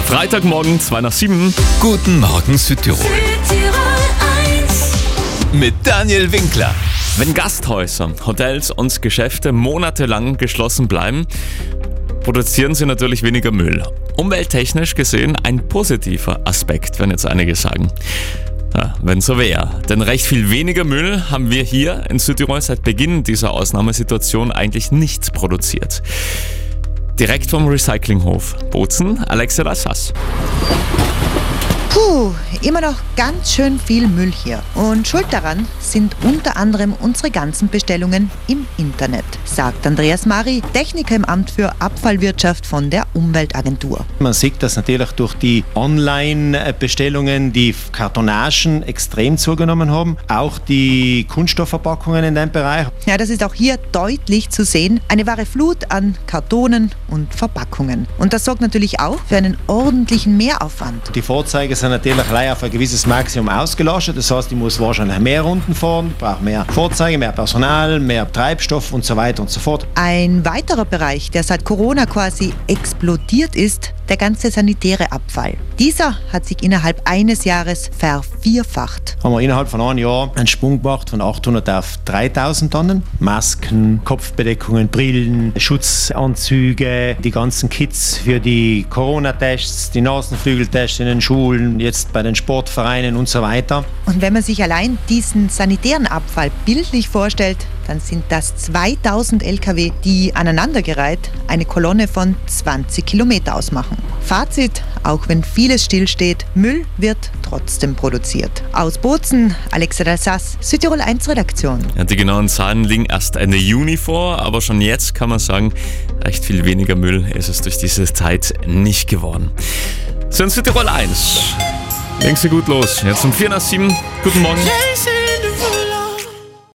Freitagmorgen, 6:02. Guten Morgen Südtirol. Mit Daniel Winkler. Wenn Gasthäuser, Hotels und Geschäfte monatelang geschlossen bleiben, produzieren sie natürlich weniger Müll. Umwelttechnisch gesehen ein positiver Aspekt, wenn jetzt einige sagen. Ja, wenn so wäre. Denn recht viel weniger Müll haben wir hier in Südtirol seit Beginn dieser Ausnahmesituation eigentlich nicht produziert. Direkt vom Recyclinghof Bozen, Alexia Sass. Immer noch ganz schön viel Müll hier. Und schuld daran sind unter anderem unsere ganzen Bestellungen im Internet, sagt Andreas Mari, Techniker im Amt für Abfallwirtschaft von der Umweltagentur. Man sieht, dass natürlich durch die Online-Bestellungen die Kartonagen extrem zugenommen haben, auch die Kunststoffverpackungen in dem Bereich. Ja, das ist auch hier deutlich zu sehen. Eine wahre Flut an Kartonen und Verpackungen. Und das sorgt natürlich auch für einen ordentlichen Mehraufwand. Die Fahrzeuge sind natürlich leider auf ein gewisses Maximum ausgelastet. Das heißt, ich muss wahrscheinlich mehr Runden fahren, ich brauche mehr Fahrzeuge, mehr Personal, mehr Treibstoff und so weiter und so fort. Ein weiterer Bereich, der seit Corona quasi explodiert ist, der ganze sanitäre Abfall. Dieser hat sich innerhalb eines Jahres vervierfacht. Haben wir innerhalb von einem Jahr einen Sprung gemacht von 800 auf 3000 Tonnen. Masken, Kopfbedeckungen, Brillen, Schutzanzüge, die ganzen Kits für die Corona-Tests, die Nasenflügeltests in den Schulen, jetzt bei den Sportvereinen und so weiter. Und wenn man sich allein diesen sanitären Abfall bildlich vorstellt, dann sind das 2000 LKW, die aneinandergereiht eine Kolonne von 20 Kilometer ausmachen. Fazit, auch wenn vieles stillsteht, Müll wird trotzdem produziert. Aus Bozen, Alexia Sass, Südtirol 1 Redaktion. Ja, die genauen Zahlen liegen erst Ende Juni vor, aber schon jetzt kann man sagen, recht viel weniger Müll ist es durch diese Zeit nicht geworden. So in Südtirol 1. Legen Sie gut los. Jetzt um 4:07. Guten Morgen.